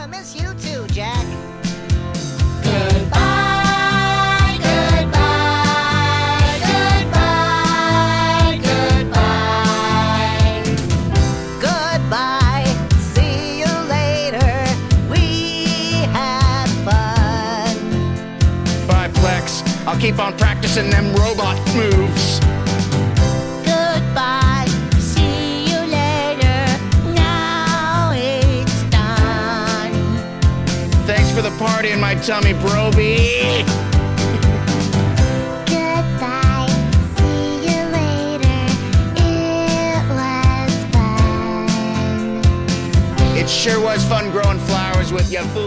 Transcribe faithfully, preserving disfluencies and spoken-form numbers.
gonna miss you too, Jack. Goodbye, goodbye, goodbye, goodbye. Goodbye, see you later. We had fun. Bye, Plex. I'll keep on practicing them robot moves. Goodbye, see you later. Now it's done. Thanks for the party in my tummy, Broby. Goodbye, see you later. It was fun. It sure was fun growing flowers with you, fool.